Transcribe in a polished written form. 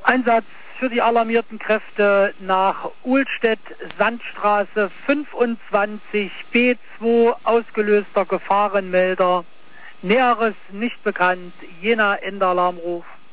Einsatz für die alarmierten Kräfte nach Uhlstedt, Sandstraße 25 B2, ausgelöster Gefahrenmelder. Näheres nicht bekannt, Jena Endalarmruf.